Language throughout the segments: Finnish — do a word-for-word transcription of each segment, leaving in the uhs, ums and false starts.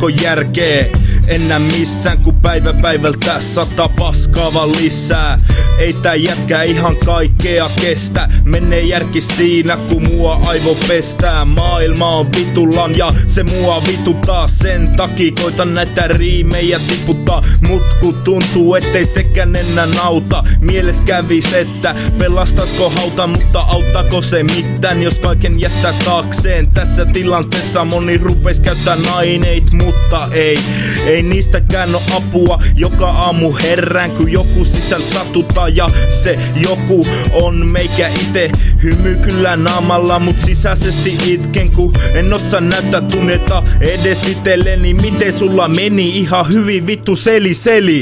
järkeä enää missään, kun päivä päivältä sata paskaa vaan lisää. Ei tää jätkä ihan kaikkea kestä. Menee järki siinä, kun mua aivo pestää. Maailma on vitullan ja se mua vituttaa. Sen takia koitan näitä riimejä tiputtaa. Mut kun tuntuu, ettei sekään enää auta. Mieles kävis, että pelastasko hauta, mutta auttaako se mitään, jos kaiken jättää taakseen. Tässä tilanteessa moni rupeis käyttää naineit, mutta ei, ei niistäkään oo apua. Joka aamu herään, kun joku sisältä satuttaa. Ja se joku on meikä ite. Hymy kyllä naamalla, mut sisäisesti itken, kun en osaa näyttää tunnetta edes itselleni. Miten sulla meni? Ihan hyvin vittu seli seli.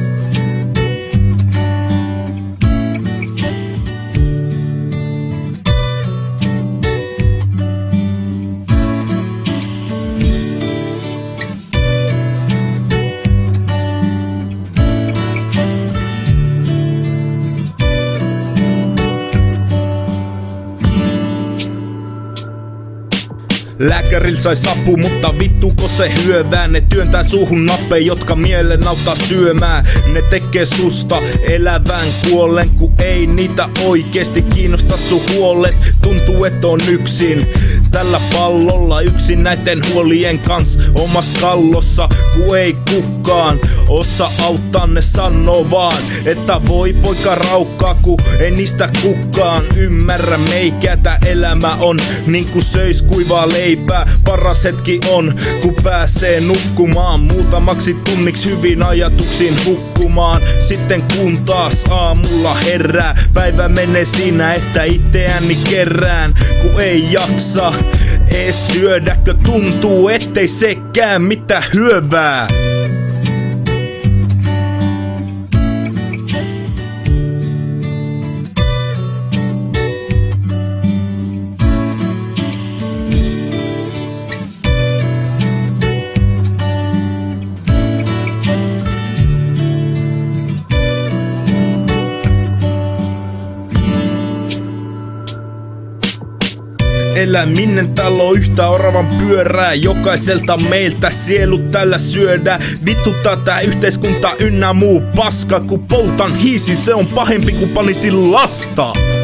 Lääkäril sai sapu, mutta vittuko se hyövää. Ne työntää suuhun nappeja, jotka mielen auttaa syömään. Ne tekee susta elävän kuollen, kun ei niitä oikeesti kiinnosta sun huolet. Tuntuu et on yksin tällä pallolla, yksin näiden huolien kans omas kallossa. Kun ei kukaan osaa auttaa, ne sanoo vaan, että voi poika raukkaa, kun ei niistä kukaan ymmärrä meikä. Tää elämä on niinku söis kuivaa leipää. Paras hetki on, kun pääsee nukkumaan muutamaksi tunniksi hyvin ajatuksiin hukkumaan. Sitten kun taas aamulla herää, päivä menee siinä, että itseäni kerään. Kun ei jaksa ees syödäkö, tuntuu ettei sekään mitä hyövää. Eläminen talo yhtä oravan pyörää. Jokaiselta meiltä sielut tällä syödään. Vituttaa tää yhteiskunta ynnä muu paska. Kun poltan hiisi, se on pahempi kuin panisin lasta.